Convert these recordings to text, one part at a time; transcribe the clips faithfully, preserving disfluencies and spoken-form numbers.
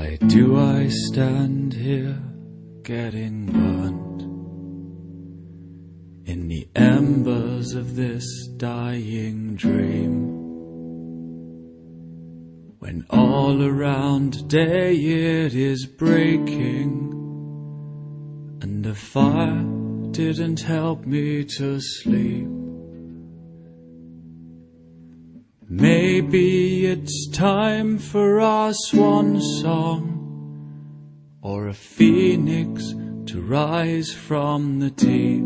Why do I stand here getting burnt in the embers of this dying dream, when all around day it is breaking and the fire didn't help me to sleep? Maybe it's time for our swan song, or a phoenix to rise from the deep.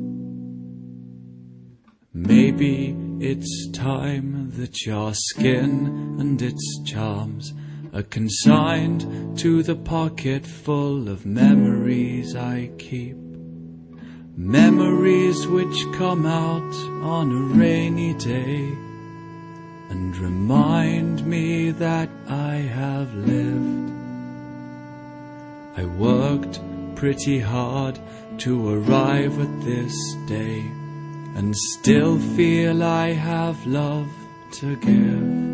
Maybe it's time that your skin and its charms are consigned to the pocket full of memories I keep. Memories which come out on a rainy day and remind me that I have lived. I worked pretty hard to arrive at this day, and still feel I have love to give.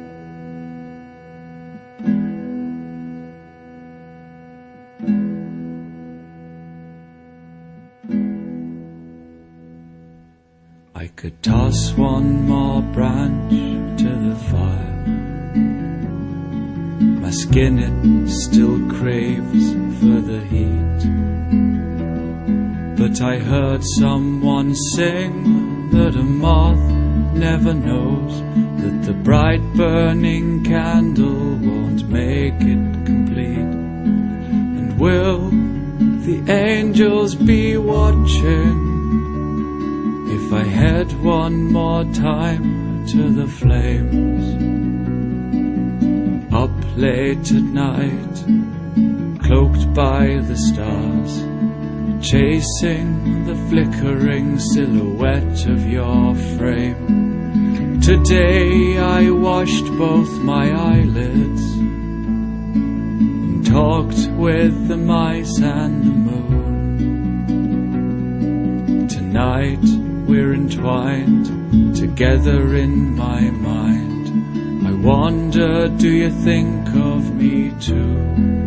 I could toss one more branch to the fire. My skin, it still craves for the heat. But I heard someone sing that a moth never knows that the bright burning candle won't make it complete. And will the angels be watching if I head one more time to the flames? Up late at night, cloaked by the stars, chasing the flickering silhouette of your frame. Today I washed both my eyelids and talked with the mice and the moon. Tonight we're entwined together in my mind. I wonder, do you think of me too?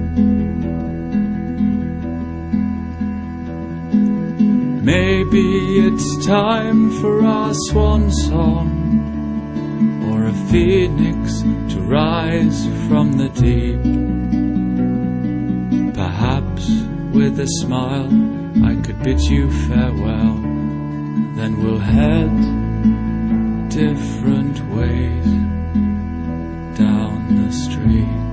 Maybe it's time for our swan song, or a phoenix to rise from the deep. Perhaps with a smile I could bid you farewell, then we'll head different ways down the street.